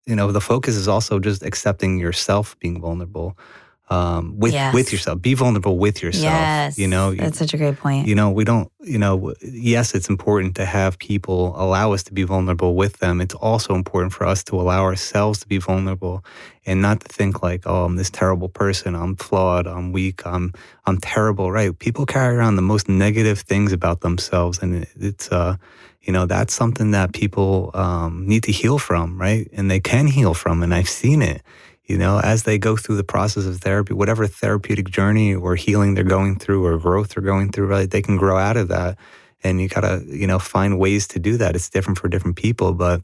you know, the focus is also just accepting yourself being vulnerable. Um, with yes. with yourself, be vulnerable with yourself. Yes, you know, that's such a great point. You know, we don't. You know, yes, it's important to have people allow us to be vulnerable with them. It's also important for us to allow ourselves to be vulnerable, and not to think like, oh, I'm this terrible person. I'm flawed. I'm weak. I'm I'm terrible. Right? People carry around the most negative things about themselves, and it's uh, you know, that's something that people um, need to heal from, right? And they can heal from, and I've seen it. You know, as they go through the process of therapy, whatever therapeutic journey or healing they're going through or growth they're going through, right, they can grow out of that. And you got to, you know, find ways to do that. It's different for different people. But,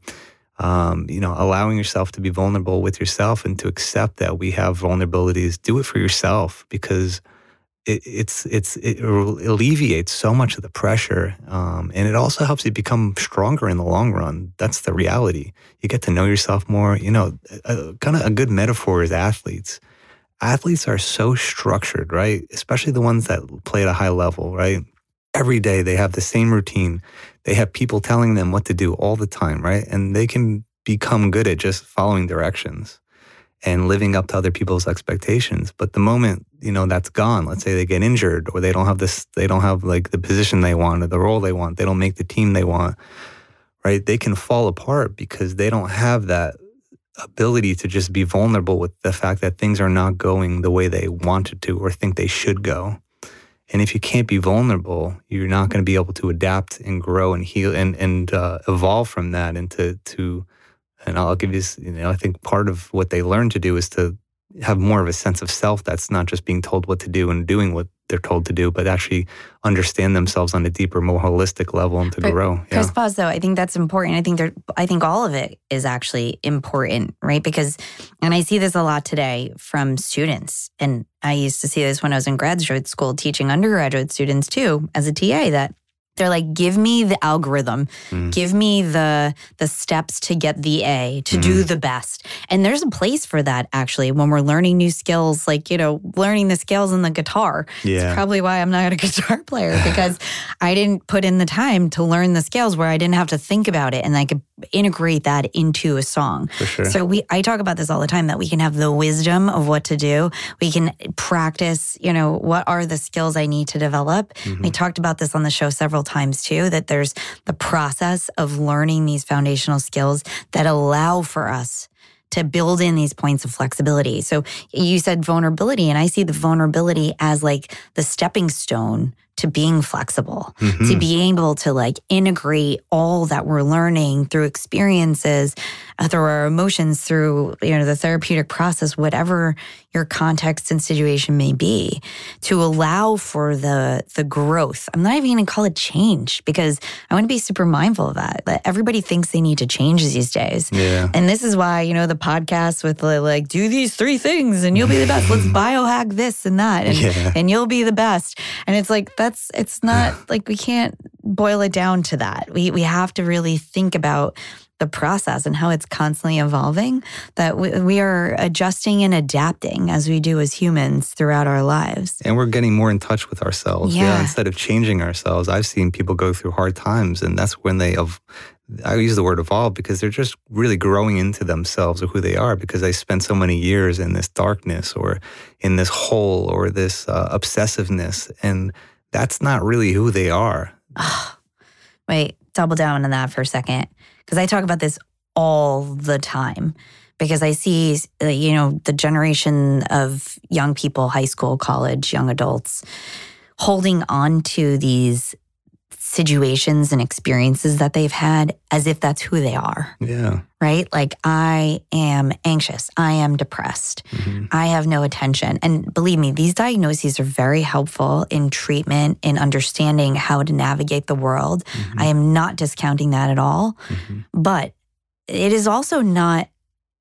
um, you know, allowing yourself to be vulnerable with yourself and to accept that we have vulnerabilities, do it for yourself, because it, it's, it's, it alleviates so much of the pressure. Um, and it also helps you become stronger in the long run. That's the reality. You get to know yourself more. You know, a, kind of a good metaphor is athletes. Athletes are so structured, right? Especially the ones that play at a high level, right? Every day they have the same routine. They have people telling them what to do all the time, right? And they can become good at just following directions and living up to other people's expectations. But the moment, you know, that's gone, let's say they get injured or they don't have this, they don't have like the position they want or the role they want, they don't make the team they want, right? They can fall apart because they don't have that ability to just be vulnerable with the fact that things are not going the way they wanted to or think they should go. And if you can't be vulnerable, you're not going to be able to adapt and grow and heal and, and uh, evolve from that into, to, and I'll give you, you know, I think part of what they learn to do is to have more of a sense of self that's not just being told what to do and doing what they're told to do, but actually understand themselves on a deeper, more holistic level and to but grow. Chris yeah. Paz, though, I think that's important. I think there, I think all of it is actually important, right? Because, and I see this a lot today from students, and I used to see this when I was in graduate school teaching undergraduate students too, as a T A, that they're like, give me the algorithm, mm. give me the the steps to get the A, to mm. do the best. And there's a place for that, actually, when we're learning new skills, like, you know, learning the scales in the guitar. Yeah. It's probably why I'm not a guitar player, because I didn't put in the time to learn the scales where I didn't have to think about it and I could integrate that into a song. For sure. So we, I talk about this all the time, that we can have the wisdom of what to do. We can practice, you know, what are the skills I need to develop. Mm-hmm. I talked about this on the show several times too, that there's the process of learning these foundational skills that allow for us to build in these points of flexibility. So you said vulnerability, and I see the vulnerability as like the stepping stone to being flexible, mm-hmm. to being able to like integrate all that we're learning through experiences, uh, through our emotions, through, you know, the therapeutic process, whatever your context and situation may be, to allow for the the growth. I'm not even going to call it change, because I want to be super mindful of that. That everybody thinks they need to change these days. Yeah. And this is why, you know, the podcast with like, do these three things and you'll be the best. Let's biohack this and that, and, yeah. and you'll be the best. And it's like, that's, it's not like, we can't boil it down to that. We we have to really think about the process and how it's constantly evolving, that we, we are adjusting and adapting as we do as humans throughout our lives. And we're getting more in touch with ourselves. Yeah. yeah. Instead of changing ourselves, I've seen people go through hard times, and that's when they, ev- I use the word evolve, because they're just really growing into themselves or who they are, because they spent so many years in this darkness or in this hole or this uh, obsessiveness. And that's not really who they are. Oh, wait, double down on that for a second. Because I talk about this all the time, because I see, you know, the generation of young people, high school, college, young adults, holding on to these situations and experiences that they've had as if that's who they are. Yeah. Right? Like, I am anxious. I am depressed. Mm-hmm. I have no attention. And believe me, these diagnoses are very helpful in treatment, in understanding how to navigate the world. Mm-hmm. I am not discounting that at all. Mm-hmm. But it is also not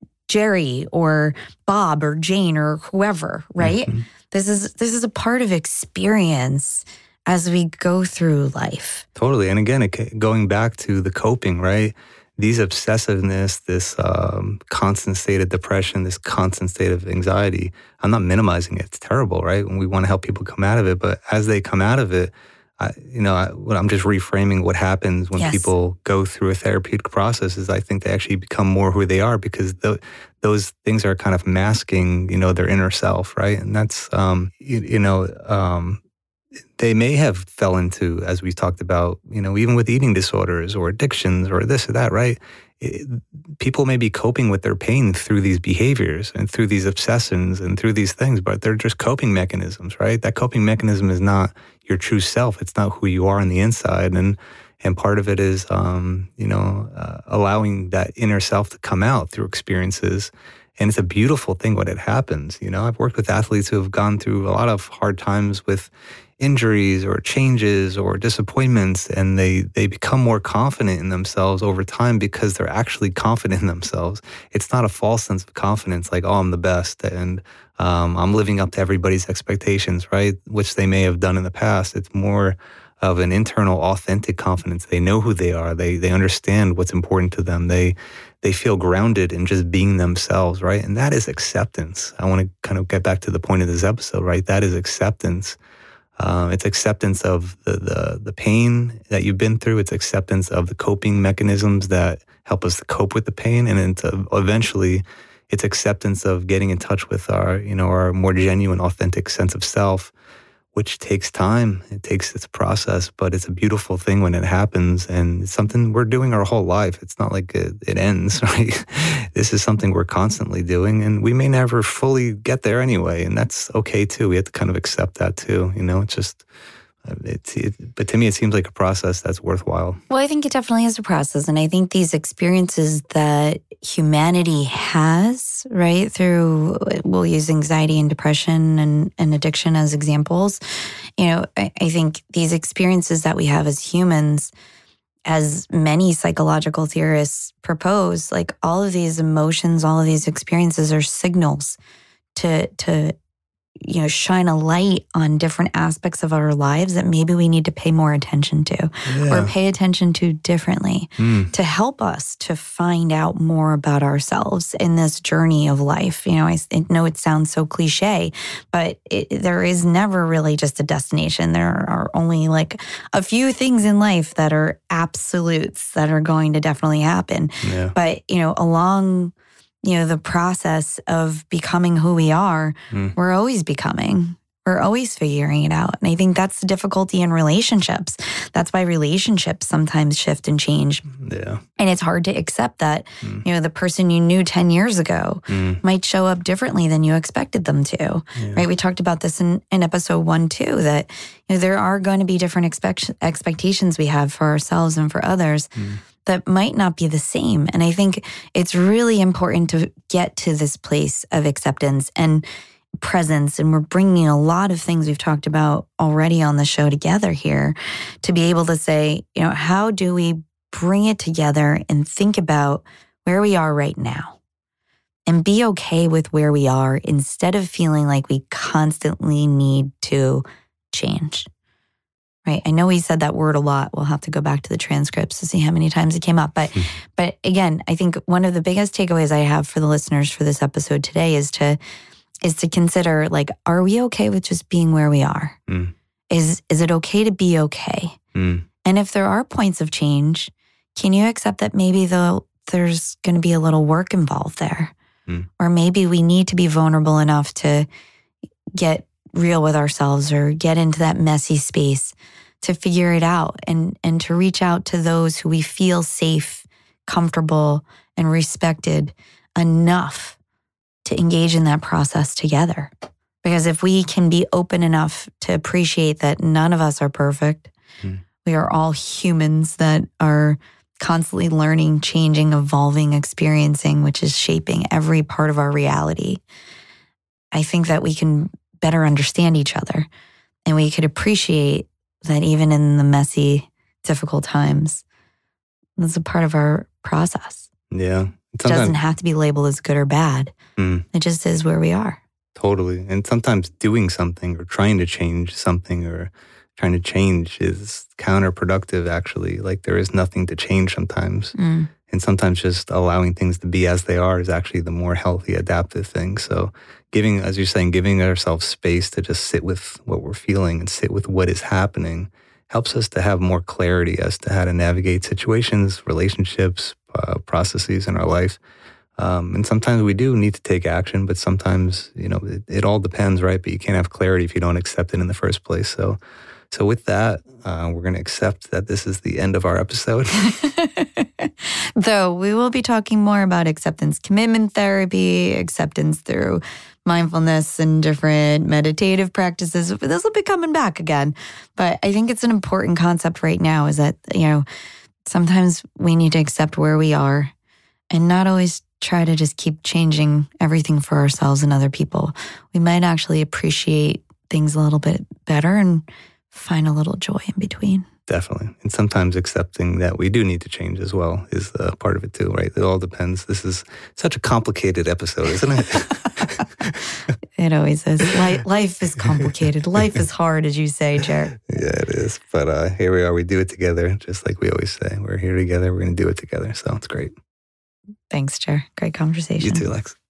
Jerry or Bob or Jane or whoever, right? Mm-hmm. This is this is a part of experience as we go through life. Totally. And again, it, going back to the coping, right? These obsessiveness, this um, constant state of depression, this constant state of anxiety, I'm not minimizing it. It's terrible, right? And we want to help people come out of it. But as they come out of it, I, you know, I, what I'm just reframing what happens when yes. people go through a therapeutic process is I think they actually become more who they are because th- those things are kind of masking, you know, their inner self, right? And that's, um, you, you know, um, they may have fell into, as we talked about, you know, even with eating disorders or addictions or this or that, right? It, people may be coping with their pain through these behaviors and through these obsessions and through these things, but they're just coping mechanisms, right? That coping mechanism is not your true self. It's not who you are on the inside. And and part of it is, um, you know, uh, allowing that inner self to come out through experiences. And it's a beautiful thing when it happens. You know, I've worked with athletes who have gone through a lot of hard times with injuries or changes or disappointments, and they they become more confident in themselves over time because they're actually confident in themselves. It's not a false sense of confidence like, oh, I'm the best and um, I'm living up to everybody's expectations, right? Which they may have done in the past. It's more of an internal, authentic confidence. They know who they are. They they understand what's important to them. They they feel grounded in just being themselves, right? And that is acceptance. I want to kind of get back to the point of this episode, right? That is acceptance. Uh, it's acceptance of the, the the pain that you've been through. It's acceptance of the coping mechanisms that help us to cope with the pain, and then to eventually, it's acceptance of getting in touch with our, you know, our more genuine, authentic sense of self, which takes time. It takes its process, but it's a beautiful thing when it happens, and it's something we're doing our whole life. It's not like it, it ends, right? This is something we're constantly doing, and we may never fully get there anyway, and that's okay too. We have to kind of accept that too. You know, it's just, it's, it, but to me, it seems like a process that's worthwhile. Well, I think it definitely is a process, and I think these experiences that humanity has, right, through, we'll use anxiety and depression and, and addiction as examples. You know, I, I think these experiences that we have as humans, as many psychological theorists propose, like all of these emotions, all of these experiences are signals to, to, you know, shine a light on different aspects of our lives that maybe we need to pay more attention to yeah. or pay attention to differently mm. to help us to find out more about ourselves in this journey of life. You know, I know it sounds so cliche, but it, there is never really just a destination. There are only like a few things in life that are absolutes that are going to definitely happen. Yeah. But, you know, along you know, the process of becoming who we are, mm. we're always becoming. We're always figuring it out. And I think that's the difficulty in relationships. That's why relationships sometimes shift and change. Yeah. And it's hard to accept that, mm. you know, the person you knew ten years ago mm. might show up differently than you expected them to, yeah. right? We talked about this in, in episode one, too, that, you know, there are going to be different expect- expectations we have for ourselves and for others. Mm. that might not be the same. And I think it's really important to get to this place of acceptance and presence. And we're bringing a lot of things we've talked about already on the show together here to be able to say, you know, how do we bring it together and think about where we are right now and be okay with where we are instead of feeling like we constantly need to change. Right. I know we said that word a lot. We'll have to go back to the transcripts to see how many times it came up. But, mm. but again, I think one of the biggest takeaways I have for the listeners for this episode today is to is to consider, like, are we okay with just being where we are? Mm. Is is it okay to be okay? Mm. And if there are points of change, can you accept that maybe the, there's going to be a little work involved there? Mm. Or maybe we need to be vulnerable enough to get real with ourselves or get into that messy space to figure it out and, and to reach out to those who we feel safe, comfortable, and respected enough to engage in that process together. Because if we can be open enough to appreciate that none of us are perfect, mm. we are all humans that are constantly learning, changing, evolving, experiencing, which is shaping every part of our reality, I think that we can better understand each other and we could appreciate that even in the messy, difficult times, that's a part of our process. Yeah. It doesn't have to be labeled as good or bad. Mm. It just is where we are. Totally. And sometimes doing something or trying to change something or trying to change is counterproductive, actually. Like there is nothing to change sometimes. Mm. And sometimes just allowing things to be as they are is actually the more healthy, adaptive thing. So giving, as you're saying, giving ourselves space to just sit with what we're feeling and sit with what is happening helps us to have more clarity as to how to navigate situations, relationships, uh, processes in our life. Um, and sometimes we do need to take action, but sometimes, you know, it, it all depends, right? But you can't have clarity if you don't accept it in the first place. So, so with that, uh, we're going to accept that this is the end of our episode. Though we will be talking more about acceptance commitment therapy, acceptance through mindfulness and different meditative practices. This will be coming back again. But I think it's an important concept right now is that, you know, sometimes we need to accept where we are and not always try to just keep changing everything for ourselves and other people. We might actually appreciate things a little bit better and find a little joy in between. Definitely. And sometimes accepting that we do need to change as well is uh, part of it too, right? It all depends. This is such a complicated episode, isn't it? It always is. Life, life is complicated. Life is hard, as you say, Jer. Yeah, it is. But uh, here we are. We do it together, just like we always say. We're here together. We're going to do it together. So it's great. Thanks, Jer. Great conversation. You too, Lex.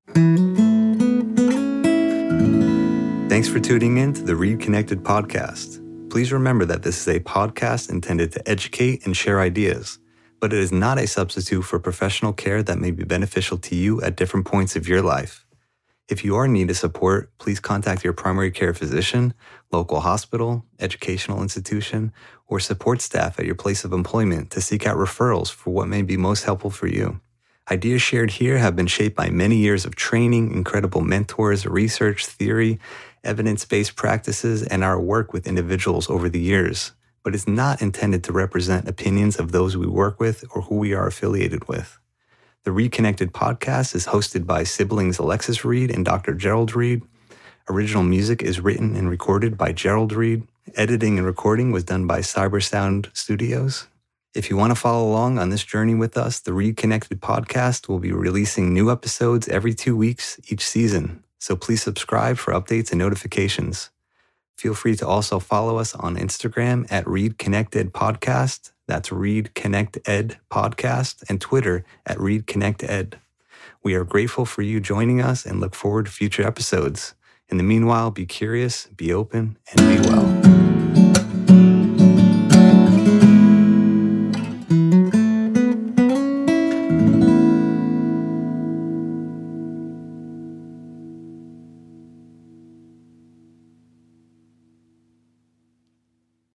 Thanks for tuning in to the Read Connected podcast. Please remember that this is a podcast intended to educate and share ideas, but it is not a substitute for professional care that may be beneficial to you at different points of your life. If you are in need of support, please contact your primary care physician, local hospital, educational institution, or support staff at your place of employment to seek out referrals for what may be most helpful for you. Ideas shared here have been shaped by many years of training, incredible mentors, research, theory, evidence-based practices, and our work with individuals over the years, but it's not intended to represent opinions of those we work with or who we are affiliated with. The Read Connected podcast is hosted by siblings Alexis Reed and Doctor Gerald Reed. Original music is written and recorded by Gerald Reed. Editing and recording was done by Cybersound Studios. If you want to follow along on this journey with us, the Read Connected podcast will be releasing new episodes every two weeks each season. So please subscribe for updates and notifications. Feel free to also follow us on Instagram at Read Connected Podcast. That's Read Connect Ed Podcast, and Twitter at Read Connect Ed. We are grateful for you joining us and look forward to future episodes. In the meanwhile, be curious, be open, and be well.